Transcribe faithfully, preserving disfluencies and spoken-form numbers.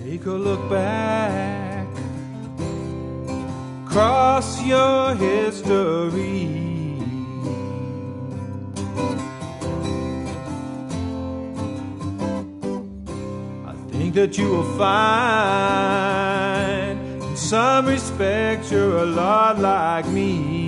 Take a look back across your history. I think that you will find in some respects you're a lot like me.